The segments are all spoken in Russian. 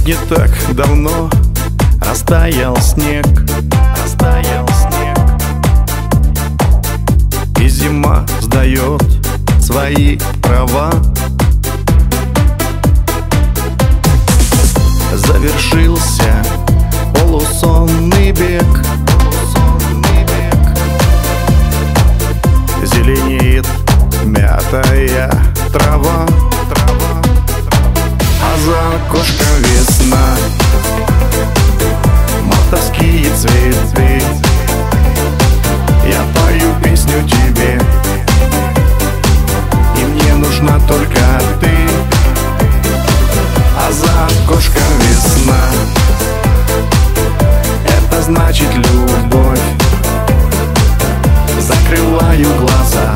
Ведь не так давно растаял снег, и зима сдает свои права. Завершился полусонный бег, зеленеет мятая трава, а за окошком весна, мартовские цветы. Я пою песню тебе, и мне нужна только ты. А за окошком весна, это значит любовь. Закрываю глаза,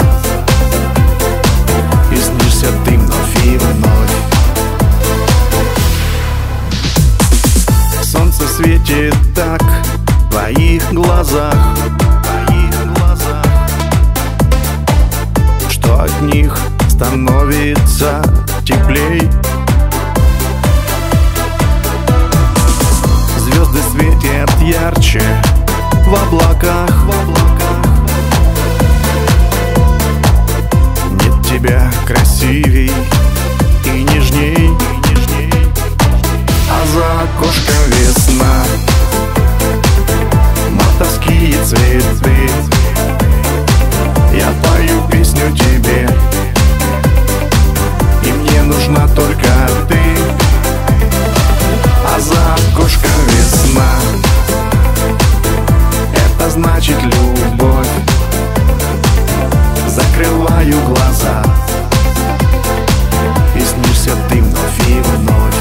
и снишься ты вновь и вновь. Солнце светит так в твоих глазах, что от них становится теплей. Звезды светят ярче в облаках. Нет тебя красивей и нежней. А за окошком весна, мартовские цветы. Я пою песню тебе, и мне нужна только ты. А за окошком весна, это значит любовь. Закрываю глаза, и снишься ты вновь и вновь.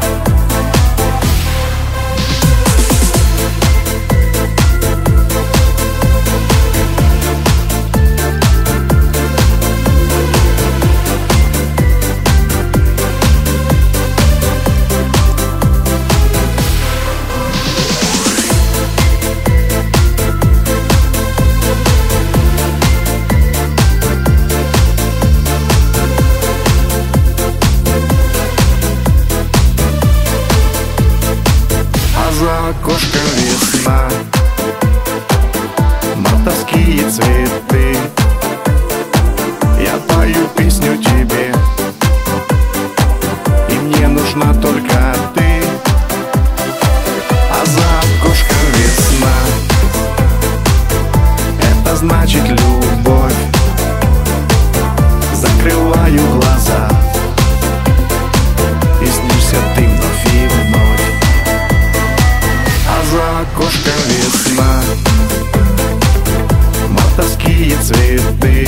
За окошком весна, мартовские цветы. Я пою песню тебе, и мне нужна только ты. А за окошком весна, это значит любовь. Закрываю глаза, и снишься ты вновь и вновь. За окошком весна, мартовские цветы.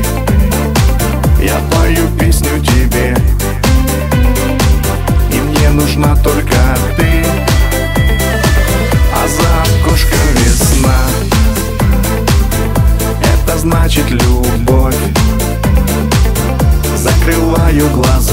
Я пою песню тебе, и мне нужна только ты. А за окошком весна, это значит любовь. Закрываю глаза,